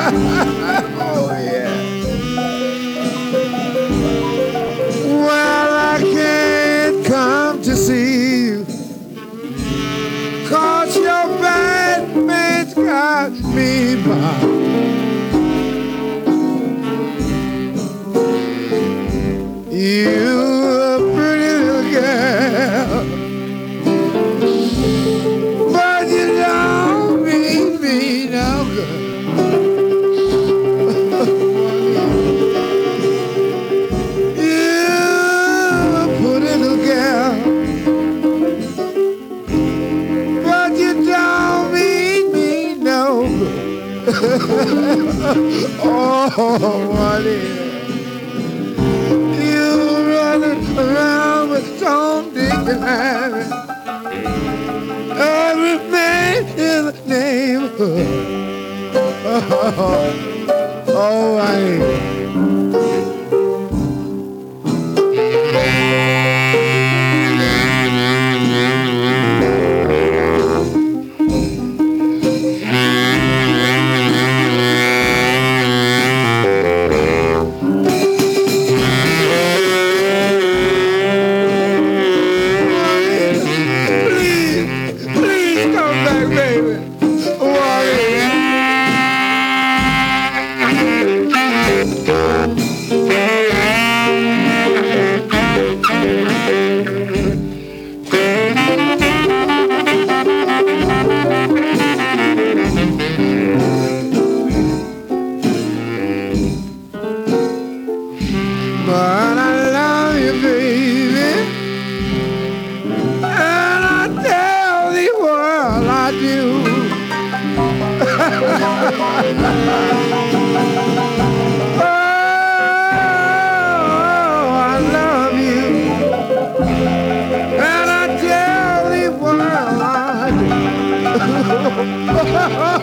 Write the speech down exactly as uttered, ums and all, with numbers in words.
Oh, yeah. Well, I can't come to see you, 'cause your bad man's got me by. You a pretty little girl, but you don't mean me no good. You a pretty little girl, but you don't mean me no good. Oh, what is around with Tom, Dick, and Harry, every man in the neighborhood. Oh, oh, I ain't. But I love you, baby, and I tell the world I do. Oh, I love you, and I tell the world I do.